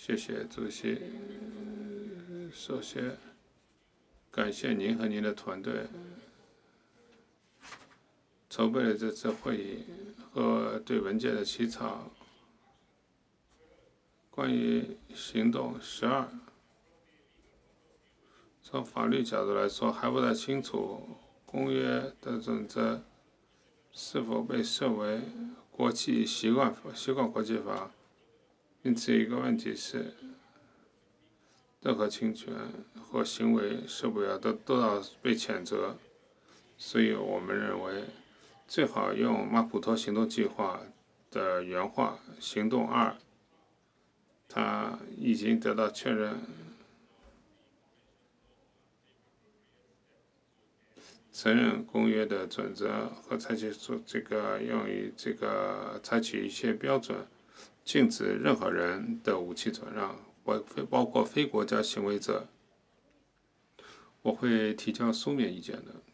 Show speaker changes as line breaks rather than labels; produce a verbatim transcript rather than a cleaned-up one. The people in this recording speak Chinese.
谢谢主席。首先，感谢您和您的团队筹备了这次会议和对文件的起草。关于行动十二，从法律角度来说还不太清楚公约的准则是否被设为国际习惯习惯国际法。因此，一个问题是，任何侵权或行为是否要都都要被谴责。所以我们认为，最好用马普托行动计划的原话“行动二”，它已经得到确认，承认公约的准则和采取这个用于这个采取一些标准，禁止任何人的武器转让，包括非国家行为者。我会提交书面意见的。